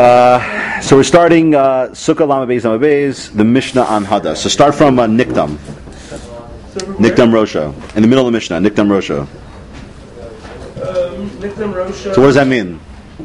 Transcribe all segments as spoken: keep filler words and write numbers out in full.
Uh, so we're starting uh, Sukkah Lama Beis Lama Beis, the Mishnah on Hadas. So start from uh, Nikdam. Nikdam Rosha. In the middle of the Mishnah, Nikdam Rosha. Um, Nikdam Rosha. So what does that mean?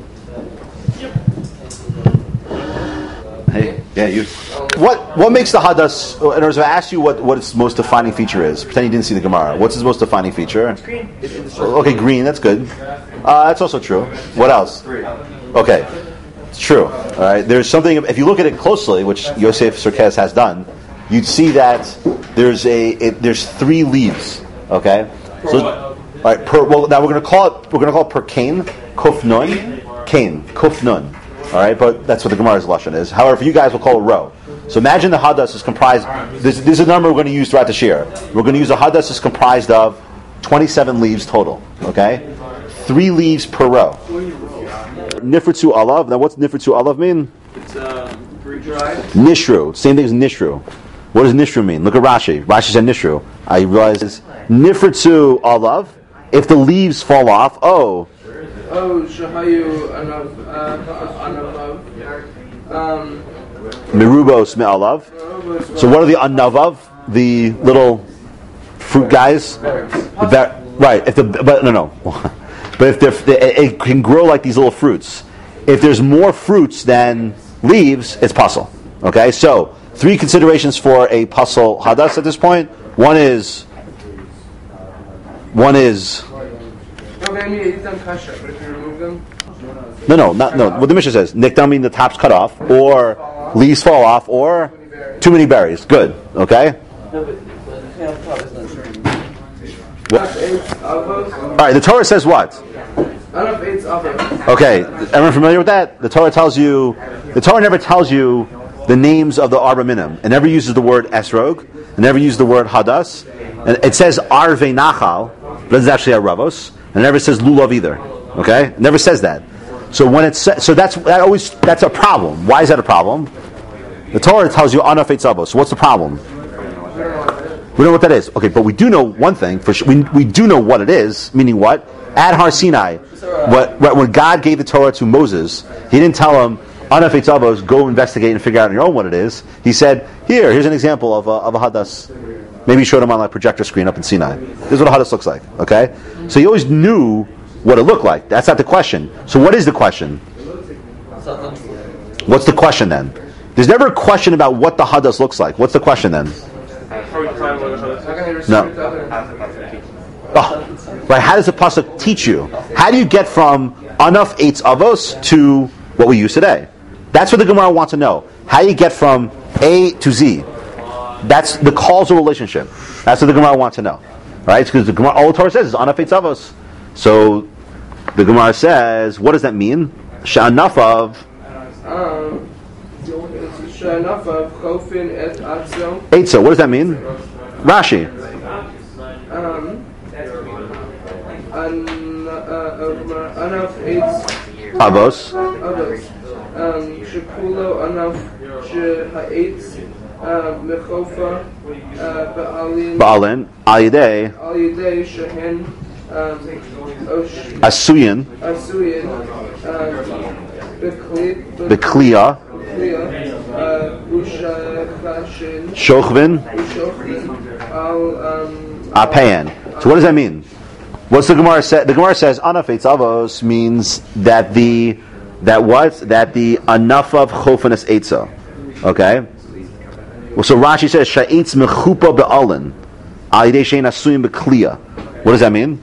Hey, yeah, you. What what makes the Hadas? In other words, if I asked you what, what its most defining feature is, pretend you didn't see the Gemara. What's its most defining feature? Green. Okay, green. That's good. Uh, that's also true. What else? Okay, it's true. All right. There's something. If you look at it closely, which Yosef Sarkis has done, you'd see that there's a it, there's three leaves. Okay. So, all right. Per, well, now we're going to call it. We're going to call it per kain, kuf nun, kain, kuf nun. All right, but that's what the Gemara's lashon is. However, you guys will call it row. So imagine the hadas is comprised. This, this is a number we're going to use throughout the shir. We're going to use a hadas is comprised of twenty-seven leaves total. Okay, three leaves per row. Nifritzu alav. Now, what's nifritzu alav mean? It's uh, dried. Nishru. Same thing as nishru. What does nishru mean? Look at Rashi. Rashi said nishru. I realize it's nifritzu alav. If the leaves fall off, oh. Oh, shahayu anav anavav. Um. Merubos me'alav. So what are the anavav? The little fruit guys. The ver- right. If the but no no. But if they're, it can grow like these little fruits. If there's more fruits than leaves, it's puzzle. Okay. So three considerations for a puzzle hadas at this point. One is. One is. No, no, not no. What the Mishnah says, nikdam mean the top's cut off, or leaves fall off, or too many berries. Good, okay. All right, the Torah says what? Okay, everyone familiar with that? The Torah tells you, the Torah never tells you the names of the arba minim. It never uses the word esrog. It never uses the word hadas. And it says arve nachal, but it's actually a ravos. And it never says lulav either. Okay, it never says that. So when it's so that's that always that's a problem. Why is that a problem? The Torah tells you anaf eitzavos. So what's the problem? We don't know what that is. Okay, but we do know one thing for sure. We we do know what it is. Meaning what? At Har Sinai, what, what when God gave the Torah to Moses, He didn't tell him anaf eitzavos. Go investigate and figure out on your own what it is. He said, here, here's an example of a, of a hadas. Maybe he showed him on like projector screen up in Sinai. This is what a hadas looks like. Okay, so he always knew what it looked like. That's not the question. So what is the question? What's the question then? There's never a question about what the hadas looks like. What's the question then? No. Oh, right. How does the pasuk teach you? How do you get from anaf eitz avos to what we use today? That's what the Gemara wants to know. How do you get from A to Z? That's the causal relationship. That's what the Gemara wants to know, right? Because the Gemara, all the Torah says is anaf eitz avos. So the Gemara says, what does that mean? Sha'anaf of Um. Sha'anaf of chofin et atzo. Eitzo. What does that mean? Rashi. Um. An anaf eitz Avos. avos. Um. Shekulo anaf shehaetz. Mechofa ba'alin Ba'alin. Ayidei. al yidei shehen Asuyin. asuyin Bekliya. ushachashin Shochvin. ushochin al Apayan. So what does that mean? What's the Gemara say? The Gemara says anaf eitz avos means that the that what that the anaf of chofanas eitza. Okay. Well, so Rashi says sha'etz mechupa be'alin ayidei shein asuyim bekliya. What does that mean?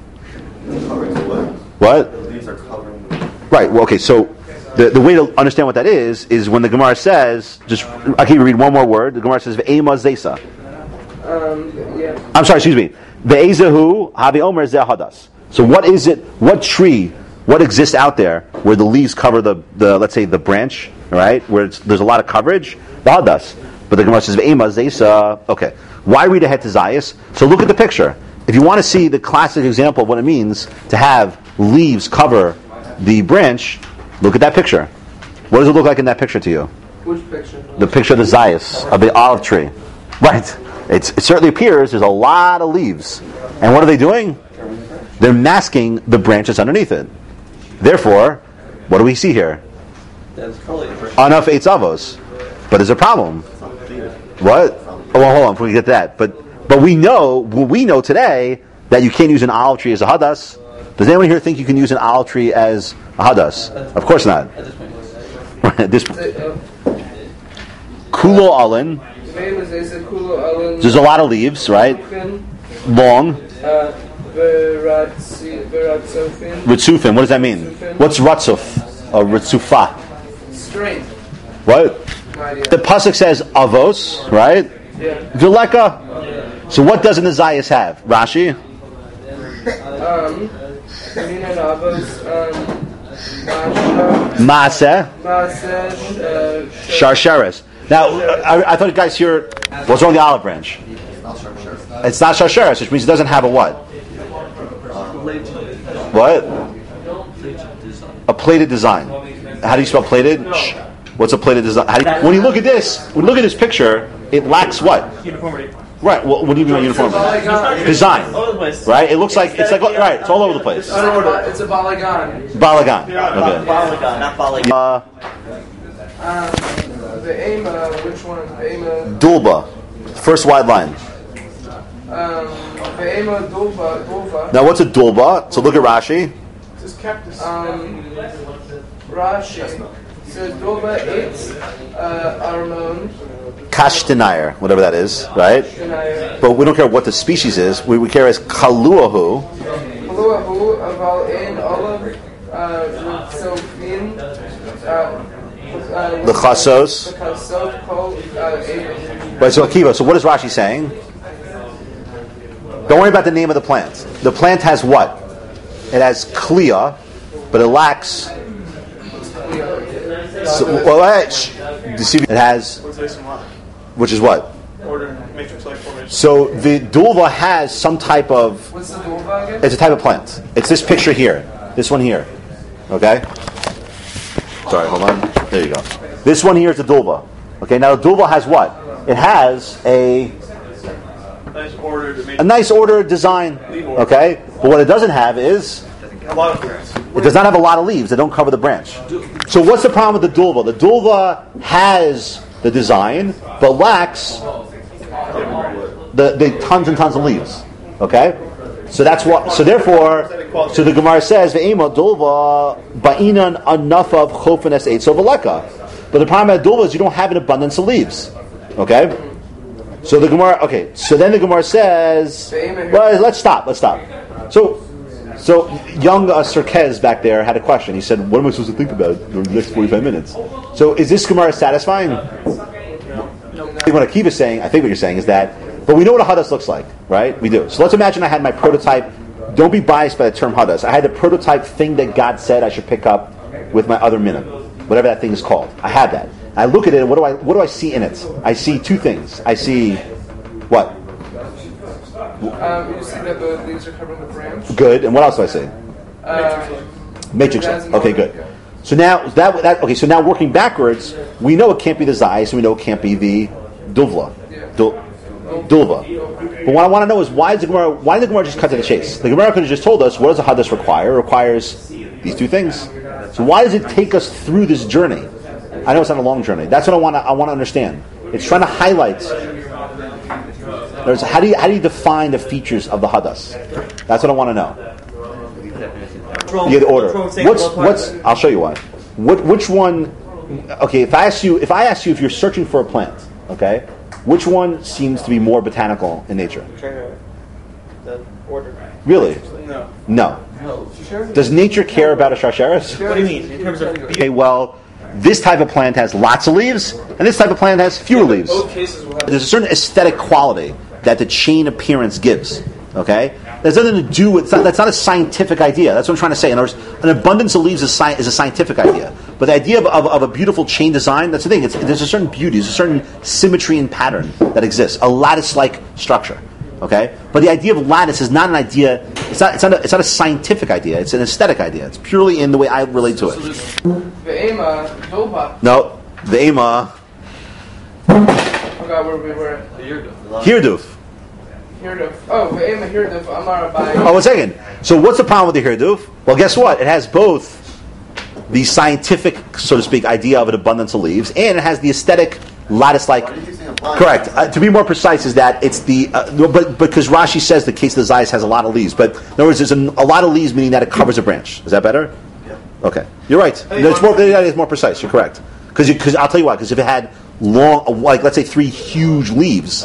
What? Right. Well, okay. So the, the way to understand what that is is when the Gemara says, just I can read one more word. The Gemara says ve'ema zesa. Um, yeah. I'm sorry. Excuse me. Ve'ezahu havi omer zeh hadas. So what is it? What tree? What exists out there where the leaves cover the, the let's say the branch, right? Where it's, there's a lot of coverage. The hadas. But the Gemara says ve'ema zesa. Okay. Why read ahead to Zayas? So look at the picture. If you want to see the classic example of what it means to have leaves cover the branch, look at that picture. What does it look like in that picture to you? Which picture? The picture of the Zayas, of the olive tree. Right. It's, it certainly appears there's a lot of leaves. And what are they doing? They're masking the branches underneath it. Therefore, what do we see here? That's probably the first. Enough eight avos. But there's a problem. What? Oh, well, hold on before we get to that. But but we know we know today that you can't use an olive tree as a hadas. Does anyone here think you can use an olive tree as a hadas? Of course not. At this point. At this point. Uh, Kulo alin. Famous, they said Kulo Alan. There's a lot of leaves, right? Long. Uh, Veratzi- Veratzofin. Ritzufin. What does that mean? What's ratzuf or ritzufa? Strength. What? No idea. The pasuk says avos, right? Yeah. Vileka. So what doesn't the Zayas have? Rashi? Um, Mina Navos, um, Masha, Maaseh. Masha, uh, Sharsheres. Now, I, I thought you guys here, what's wrong with the olive branch? It's not Sharsheres, which means it doesn't have a what? What? A plated design. How do you spell plated? Shh. What's a plated design? How do you, when you look at this, when you look at this picture, it lacks what? Uniformity. Right. Well, what do you mean by uniformity? Design. All over the place. Right. It looks like it's like right. It's all over the place. It's a, it's a balagan. Balagan. Okay. Balagan, not Balagan. Uh, Um, the aim, uh, which one? The aim, uh, Dulba. First wide line. um, the aim of Dulva, Dulva. Now, what's a dulba? So look at Rashi. This cactus. Um, Rashi says Dulva eats, uh, Armon, Kashtenayr, whatever that is, right? Shanaya, But we don't care what the species is. We, we care as kaluahu. Paluahu, Aval Ein, Olive, uh, Sofin, uh, The chasos. The chasot called, uh, Aim. Right, so Akiva, so what is Rashi saying? Don't worry about the name of the plant. The plant has what? It has kliya, but it lacks. So, well, right, shh. It has, which is what? Order matrix-like formation. So the dulva has some type of. What's the Dulva again? It's a type of plant. It's this picture here. This one here. Okay? Sorry, hold on. There you go. This one here is the dulva. Okay, now the dulva has what? It has a Nice ordered a matrix. nice ordered design. Okay? But what it doesn't have is A lot of things. it does not have a lot of leaves. They don't cover the branch. So what's the problem with the dulva? The dulva has the design, but lacks the, the tons and tons of leaves. Okay? So that's what. So therefore, so the Gemara says, "Ve'ema dulva ba'inan enough of chofen es eitz veleka." But the problem with dulva is you don't have an abundance of leaves. Okay. So the Gemara. Okay. So then the Gemara says, "Well, let's stop. Let's stop." So, so young uh, Serkez back there had a question. He said, "What am I supposed to think about during the next forty-five minutes?" So is this Gemara satisfying? I think what Akiva is saying, I think what you're saying is that. But we know what a hadas looks like, right? We do. So let's imagine I had my prototype. Don't be biased by the term hadas. I had the prototype thing that God said I should pick up with my other minim, whatever that thing is called. I had that. I look at it, and what do I what do I see in it? I see two things. I see what? Um, you see that the leaves are covering the branch. Good. And what else do I see? Um, Matrix. It has Okay, more- good. So now that that okay. So now working backwards, we know it can't be the zayis, so we know it can't be the duvla, Dul, dulva. But what I want to know is why is the Gemara? Why did the Gemara just cut to the chase? The Gemara could have just told us what does a hadas require? It requires these two things. So why does it take us through this journey? I know it's not a long journey. That's what I want to. I want to understand. It's trying to highlight. There's, how do you how do you define the features of the hadas? That's what I want to know. Yeah, the order. What's what's? I'll show you why. What which one? Okay, if I ask you, if I ask you if you're searching for a plant, okay, which one seems to be more botanical in nature? The order. Really? No. No. Sure. Does nature care about a sharcheris? What do you mean? In terms of Okay, well, this type of plant has lots of leaves, and this type of plant has fewer leaves. Both cases will have. There's a certain aesthetic quality that the chain appearance gives. Okay, there's nothing to do with it's not, that's not a scientific idea. That's what I'm trying to say. In other words, an abundance of leaves is, sci- is a scientific idea, but the idea of, of, of a beautiful chain design, that's the thing. It's, there's a certain beauty, there's a certain symmetry and pattern that exists, a lattice-like structure. Okay, but the idea of lattice is not an idea. It's not. It's not. A, it's not a scientific idea. It's an aesthetic idea. It's purely in the way I relate to it. Ve'ema, Dulva. No, the ema I forgot where we were. hirduf. Hirduf. Oh, Ve'ema, Hirduf, Amar Abai. Oh, one second. So what's the problem with the hirduf? Well, guess what? It has both the scientific, so to speak, idea of an abundance of leaves, and it has the aesthetic lattice-like. Correct. Uh, to be more precise, is that it's the uh, no, but because Rashi says the case of the Zayas has a lot of leaves, but in other words, there's a, a lot of leaves, meaning that it covers a branch. Is that better? Yeah. Okay, you're right. No, it's more. That is more precise. You're correct. Because because I'll tell you why. Because if it had long, like let's say three huge leaves,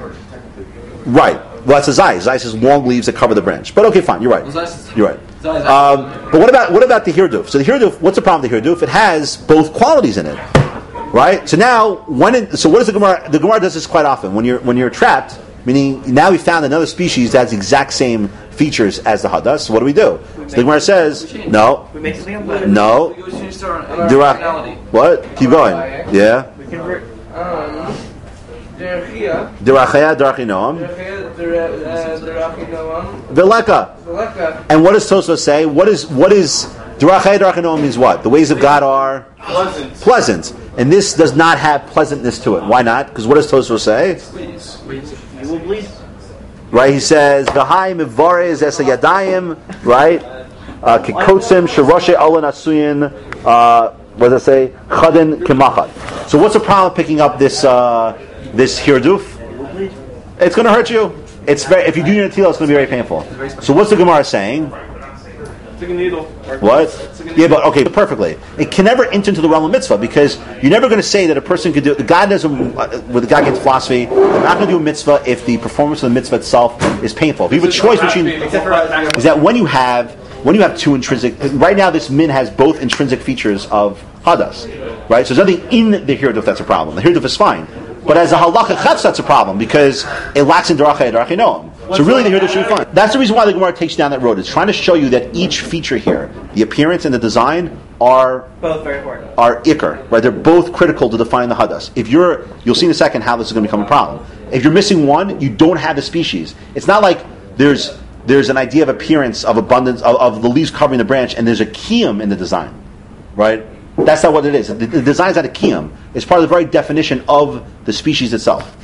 right? Well, that's a Zayas. Zayas has long leaves that cover the branch. But okay, fine. You're right. You're right. Um, but what about what about the hirduf? So the hirduf, what's the problem with the hirduf? It has both qualities in it. Right. So now, when it, so what does the Gemara? The Gemara does this quite often. When you're when you're trapped, meaning now we found another species that has the exact same features as the hadas. So what do we do? So the Gemara says, no, We make something up. no. Dira- what? Keep going. Yeah. We convert. Um, Derechia, Dirachaya darchinoam Derechia, Derechinoam, veleka. Veleka. And what does Tosfos say? What is what is Dirachaya darchinoam means what? The ways of God are Pleasant. pleasant, and this does not have pleasantness to it. Why not? Because what does Tosfos say? You will bleed. Right, he says, "V'hai mivarez es yadayim." Right, uh, kikotzim sheroshe alan asuyin. Uh, what does it say? Chadin kimachad. So, what's the problem with picking up this uh, this hirduf? It's going to hurt you. It's very. If you do your tefillah, it's going to be very painful. So, what's the Gemara saying? Take a needle. What? Yeah, but okay, perfectly. It can never enter into the realm of mitzvah because you're never going to say that a person could do. The God doesn't. Uh, with the God gets philosophy, they're not going to do a mitzvah if the performance of the mitzvah itself is painful. If you have a choice between, is that when you have when you have two intrinsic. Right now, this min has both intrinsic features of hadas. Right, so there's nothing in the hirduf that's a problem. The hirduf is fine, but as a halacha chetz, that's a problem because it lacks in darachei darachei noam. So really, the hirduf should be fine. That's the reason why the Gemara takes you down that road. It's trying to show you that each feature here, the appearance and the design, are Both very important. are ikar, right? They're both critical to define the hadas. If you're, you'll see in a second how this is going to become a problem. If you're missing one, you don't have the species. It's not like there's there's an idea of appearance, of abundance, of, of the leaves covering the branch, and there's a kiyum in the design, right? That's not what it is. The, the design is not a kiyum. It's part of the very definition of the species itself.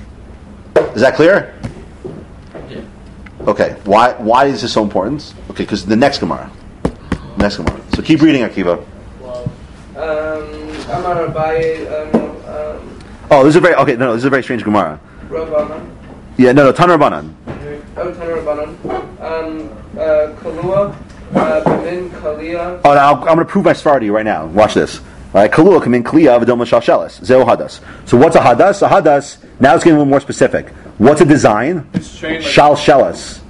Is that clear? Okay, why why is this so important? Okay, because the next Gemara. Next Gemara. So keep reading, Akiva. Um, Amar Abaye, um, um, Oh, this is a very, okay, no, this is a very strange Gemara. Rabbanan, Yeah, no, no, Tan Rabbanan. oh, Tanur Rabbanan, um, uh, Kalua, uh, Bemin Kalia, Oh, now I'm going to prove my svar to you right now. Watch this. All right, Kalua come in Kliya v'dom l'shalshelis. Zeo hadas. So what's a hadas? A hadas, now it's getting a little more specific. What's a design? Shalshelis.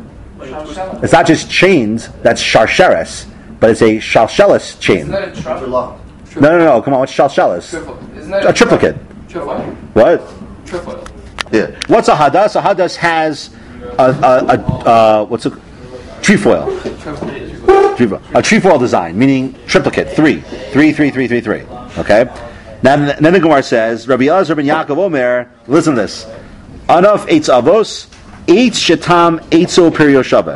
It's not just chains, that's sharsheres, but it's a shalshelis chain. Isn't that a truffle? No, no, no, come on, what's shalshelis? Triple. Isn't that A triplicate. Triple. What? Triple. Yeah. What's a hadas? A hadas has a, a, a uh, what's a trefoil. Trefoil. A trefoil design, meaning triplicate, three, three, three, three, three, three. Okay. Now, then the Gemara says, Rabbi Elazar ben Yaakov Omer. Listen to this. Anaf eitz avos, eitz shetam eitzo periyoshabe.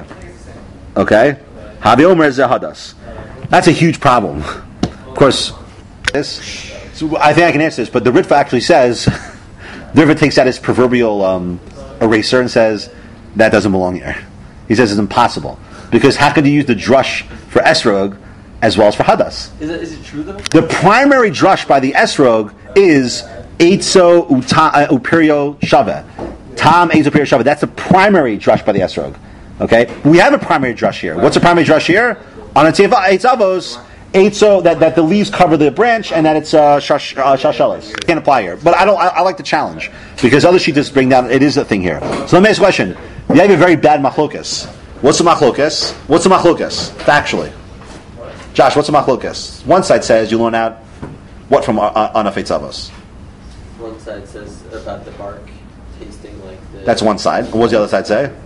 Okay. Havi Omer ze hadas. That's a huge problem. Of course, this. So I think I can answer this, but the Ritva actually says, the Ritva takes out his proverbial um, eraser and says, that doesn't belong here. He says it's impossible. Because how could you use the drush for esrog as well as for hadas? Is it, is it true though? The primary drush by the esrog is eitzo uta, uh, uperio shave. Tam eitzo uperio shave. That's the primary drush by the esrog. Okay? We have a primary drush here. What's the primary drush here? On a eitz avos, eitzo, that, that the leaves cover the branch and that it's uh, shash, uh, shashelis. Can't apply here. But I don't. I, I like the challenge. Because other sheets bring down, it is a thing here. So let me ask a question. You have a very bad machlokas. What's the machlokas? What's the machlokas? Factually. Josh, what's the machlokas? One side says you learn out what from Anaf eitz avos? One side says about the bark tasting like the... That's one side. What does the other side say?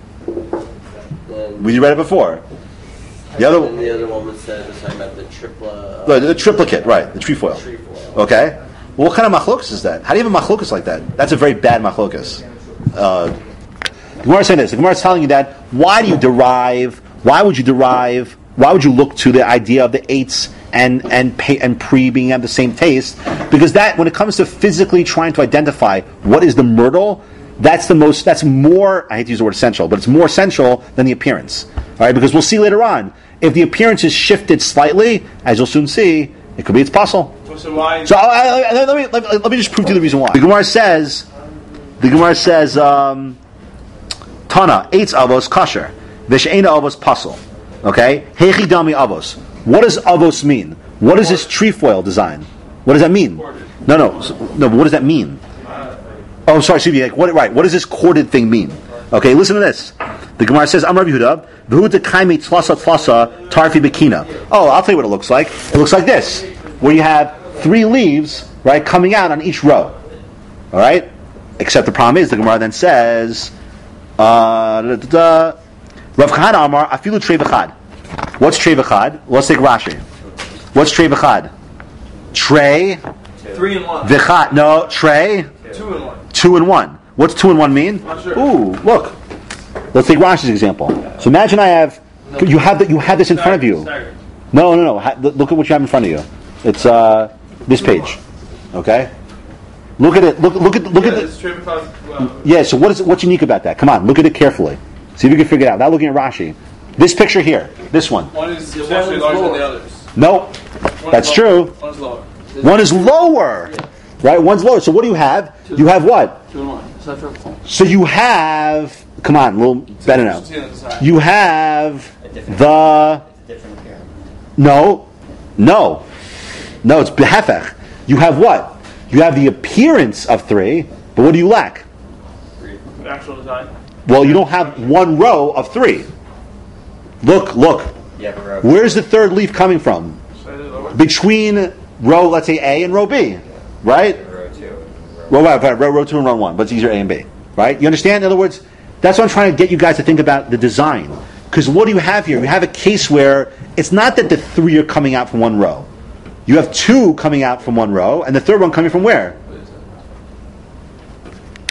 Then, We read it before. The other and the other one was said was talking about the tripla... the, the triplicate, right? The trefoil. trefoil. Okay. Well, what kind of machlokas is that? How do you have a machlokas like that? That's a very bad machlokas. Uh, the Gemara is saying this. The Gemara is telling you that. Why do you derive? Why would you derive? Why would you look to the idea of the eights and and pay, and pre being have the same taste? Because that, when it comes to physically trying to identify what is the myrtle, that's the most. That's more. I hate to use the word essential, but it's more essential than the appearance. All right, because we'll see later on. If the appearance is shifted slightly, as you'll soon see, it could be it's puzzle. So why? So I, I, let, me, let, me, let me just prove to you the reason why. The Gemara says, the Gemara says, um, Tana, eitz avos kasher, v'she'ena avos puzzle. Okay? Hechi dami avos. What does avos mean? What is this trefoil design? What does that mean? No, no, no. What does that mean? Oh, sorry, excuse me. Like, what, right? What does this corded thing mean? Okay, listen to this. The Gemara says, "Amar Yehuda, v'hu dekaimi tlasa tlasa tarfi bekina." Oh, I'll tell you what it looks like. It looks like this, where you have three leaves, right, coming out on each row. All right. Except the problem is, the Gemara then says, uh, da, da, da, "Rav Kahana Amar afilu trei v'chad." What's trei v'chad? Let's take Rashi. What's trei v'chad? Trei Three and one. v'chad. No, trei. Two and one. Two and one. What's two and one mean? Not sure. Ooh, look. Let's take Rashi's example. So imagine I have, you have that, you have this in front of you. Staggered. No, no, no. Ha- look at what you have in front of you. It's uh, this page. Okay. Look at it. Look, look at, look Yeah, at it's it. straight because, well, Yeah. So what is what's unique about that? Come on, look at it carefully. See if you can figure it out. Without looking at Rashi. This picture here. This one. one is essentially larger than the others. No, One's that's lower. true. One's lower. One is lower. Right. One's lower. So what do you have? You have what? Two and one. Is that true? So you have. Come on, a little better now. See on the side. You have A different- the It's a different appearance. no, no, no. It's behefech. You have what? You have the appearance of three, but what do you lack? The actual design. Well, you don't have one row of three. Look, look. Yeah, but row. Where's the third leaf coming from? Slightly lower. Between row, let's say A and row B, right? Row two. Row, right, right, row, row two and row one, but it's easier A and B, right? You understand? In other words, that's what I'm trying to get you guys to think about the design. Because what do you have here? You have a case where it's not that the three are coming out from one row. You have two coming out from one row, and the third one coming from where?